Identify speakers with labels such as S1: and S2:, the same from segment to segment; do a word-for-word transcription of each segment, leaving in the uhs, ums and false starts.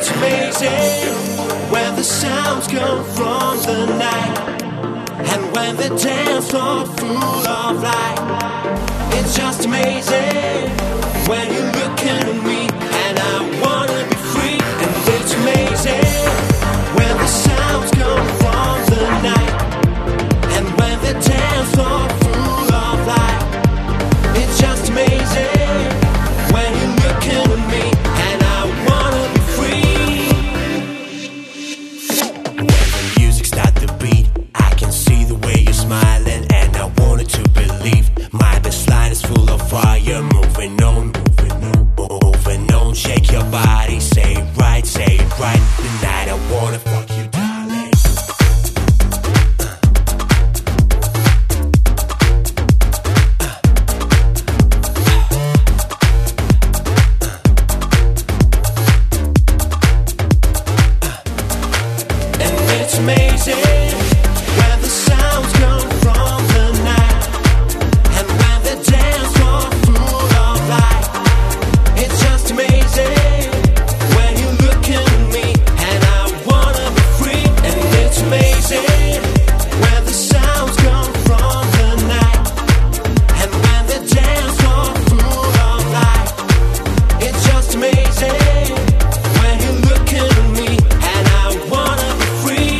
S1: it's amazing when the sounds come from the night, and when the dance floor full of light. It's just amazing when you're looking at me, and I wanna be free. And it's amazing when the sounds come from the night, and when the dance floor full of light. It's just amazing when you're looking at me, and I wanna be free. When the music starts to beat, I can see the way you're smiling, and I wanted to believe my baseline is full of fire. Moving on, moving on, moving on. Shake your body, say it right, say it right. Tonight I wanna fuck you, darling. It's amazing when the sounds come from the night, and when the dance floor full of light. It's just amazing when you're looking at me, and I wanna be free. And it's amazing when the sounds come from the night, and when the dance floor full of light. It's just amazing when you're looking at me, and I wanna be free.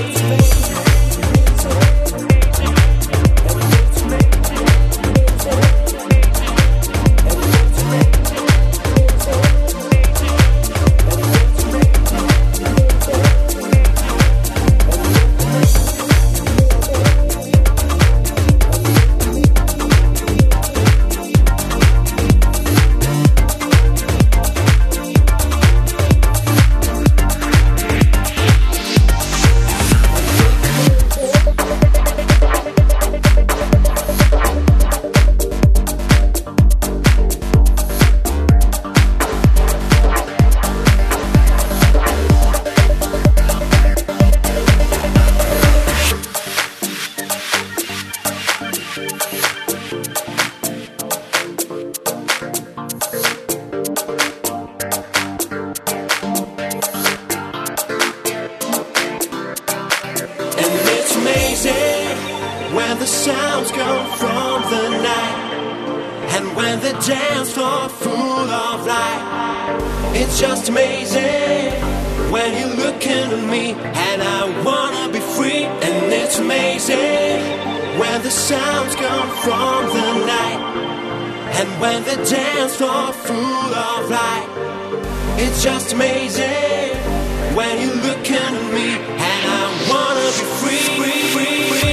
S1: When the sounds come from the night, and when the dance floor full of light. It's just amazing when you're looking at me, and I wanna be free. And it's amazing when the sounds come from the night, and when the dance floor full of light. It's just amazing when you're looking at me, and I wanna be free, free, free, free.